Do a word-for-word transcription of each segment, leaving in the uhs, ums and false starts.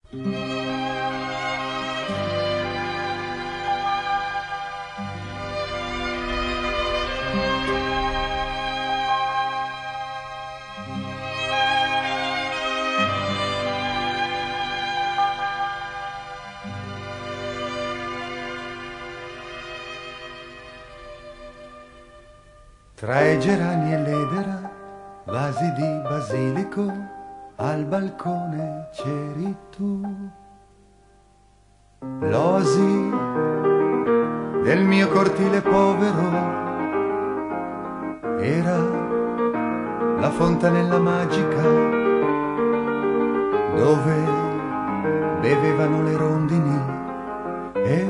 Tra i gerani e l'edera, vasi di basilico, al balcone c'eri tu. L'oasi del mio cortile povero era la fontanella magica dove bevevano le rondini e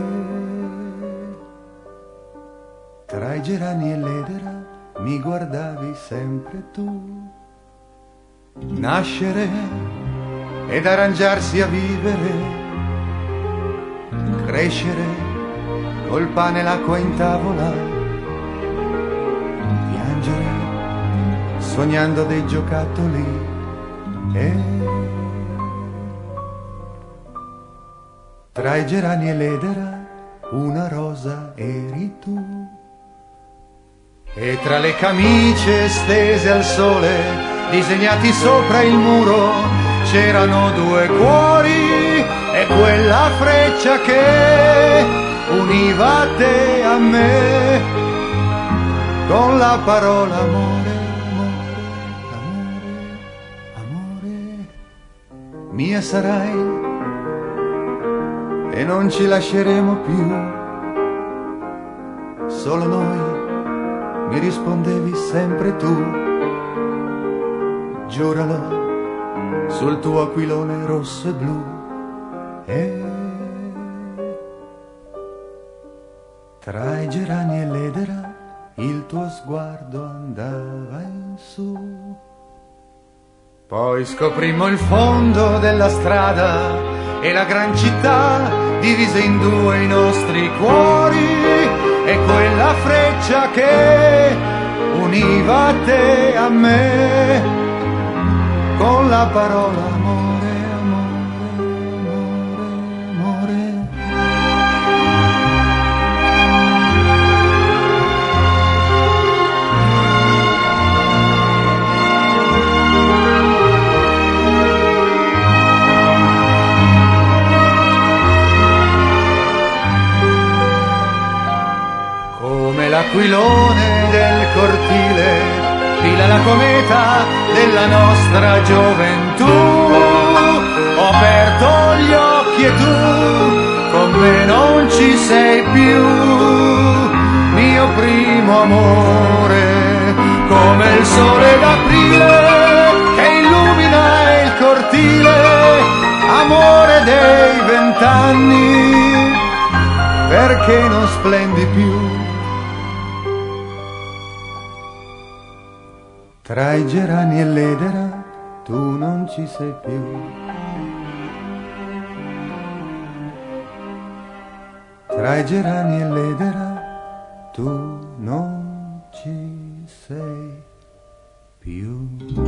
tra i gerani e l'edera mi guardavi sempre tu. Nascere ed arrangiarsi a vivere, crescere col pane e l'acqua in tavola, piangere sognando dei giocattoli e tra i gerani e l'edera una rosa eri tu. E tra le camicie stese al sole, disegnati sopra il muro, c'erano due cuori e quella freccia che univa te a me con la parola amore, amore, amore, amore. Mia sarai e non ci lasceremo più, solo noi. Mi rispondevi sempre tu, giuralo sul tuo aquilone rosso e blu. E tra i gerani e l'edera il tuo sguardo andava in su. Poi scoprimmo il fondo della strada e la gran città divise in due i nostri cuori e quella freccia che univa te a me con la parola amore, amore, amore, amore. Come l'aquilone del cortile fila la cometa della nostra gioventù. Ho aperto gli occhi e tu con me non ci sei più, mio primo amore, come il sole d'aprile che illumina il cortile, amore dei vent'anni, perché non splendi più? Tra i gerani e l'edera tu non ci sei più. Tra i gerani e l'edera tu non ci sei più.